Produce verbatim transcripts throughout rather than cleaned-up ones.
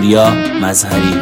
پوریا مظهری.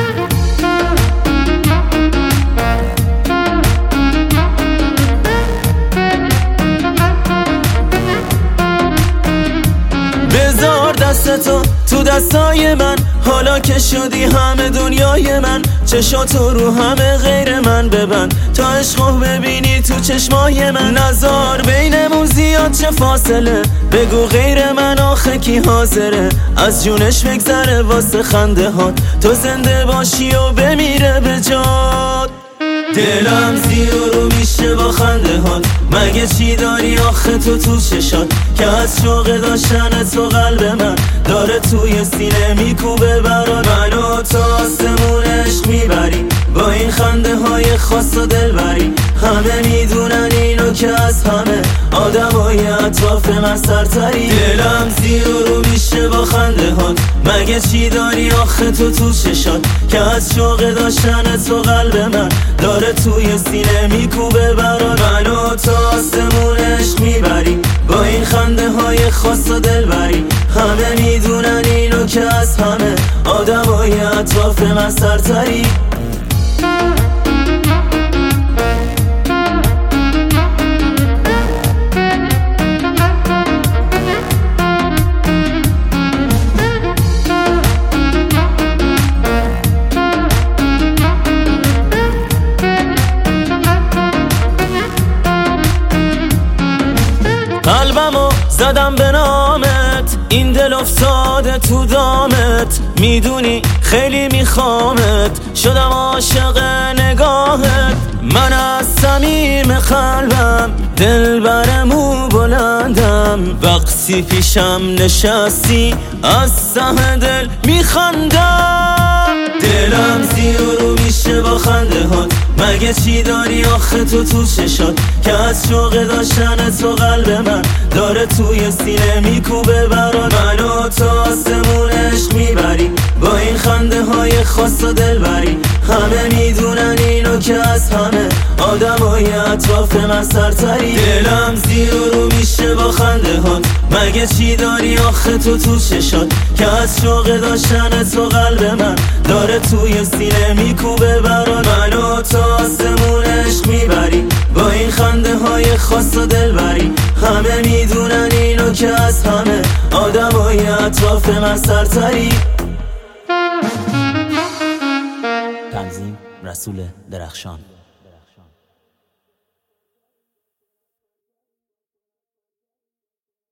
بذار دستتو تو دستای من، حالا که شدی همه دنیای من. چشاتو رو همه غیر من ببند تا عشقو ببینی تو چشمای من. نزار بینمون زیاد چه فاصله، بگو غیر من آخه کی حاضره از جونش بگذره واسه خنده هات، تو زنده باشی و بمیره به جات. دلم زیر رو میشه با خنده هات، مگه چی داری آخه تو تو چشات که از شوق داشتن تو قلب من داره توی سینه میکوبه برات. منو تا آسمون عشق میبری با این خنده های خاص و دلبری. همه میدونن اینو که از همه آدمای اطراف من سرتری. دلم زیر رو میشه با خنده هات، مگه چی داری آخه تو تو چشات که از شوق داشتن تو قلب من داره توی سینه میکوبه برات. منو تا آسمون عشق میبری با این خنده های خاص و دلبری. همه میدونن اینو که از همه آدمای اطراف من سرتری. قلبمو زدم به نامت، این دل افتاده تو دامت. میدونی خیلی میخوامت، شدم عاشق نگاهت. من از صمیم قلبم دل برمو بلندم، وقتی پیشم نشستی از ته دل میخندم. دلم زیر رو میشه با خنده هات، مگه چی داری آخه تو تو چشات که از شوق داشتن تو قلب من داره توی سینه میکوبه برات. منو تا آسمون عشق میبری با این خنده های خاص و دلبری. همه میدونن اینو که از همه آدمای اطراف من سرتری. دلم زیر رو میشه با خنده هات، مگه چی داری آخه تو تو چشات که از شوق داشتن تو قلب من داره توی سینه میکوبه برات. منو تا آسمون عشق میبری با این خنده های خاص و دلبری. همه میدونن اینو که از همه آدمای اطراف من سرتری. تنظیم رسول درخشان.